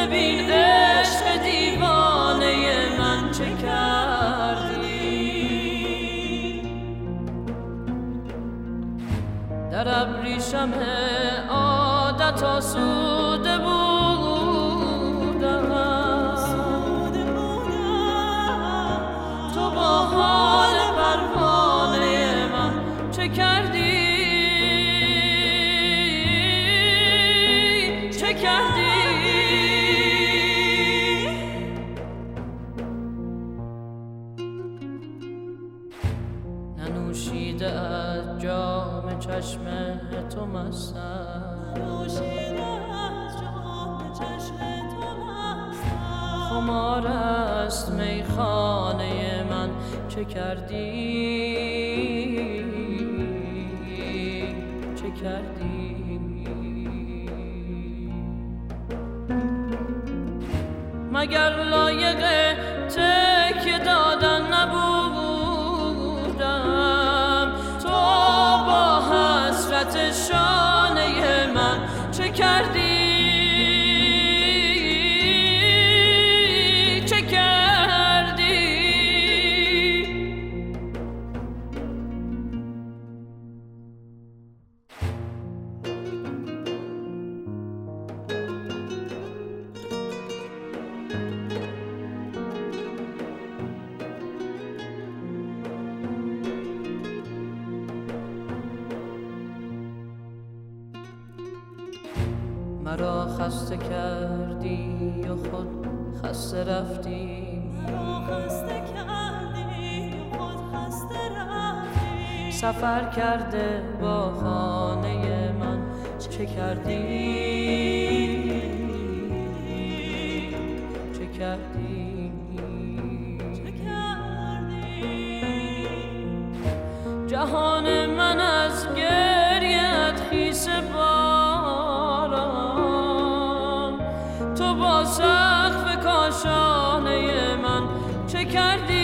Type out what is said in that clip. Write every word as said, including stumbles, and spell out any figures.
ببین عشق دیوانه من چه کردی. در ابریشم عادت آسوده بودم، تو با حال پروانه من چه کردی، چه کردی. ننوشیده از جام چشم تو مستم، ننوشیده از جام چشم تو مستم. خمار است میخانه من چه کردی، چه کردی. مگر لایق تکیه دادن نبودم، تو با حسرت شانه من چه کردی، چه کردی. مرا خسته کردی و خود خسته رفتی، مرا خسته کردی و خود خسته رفتی. سفر کرده با خانه من چه کردی، چه کردی، چه کردی. جهان من از گریه‌ات خیس با سقف کاشانه من چه کردی.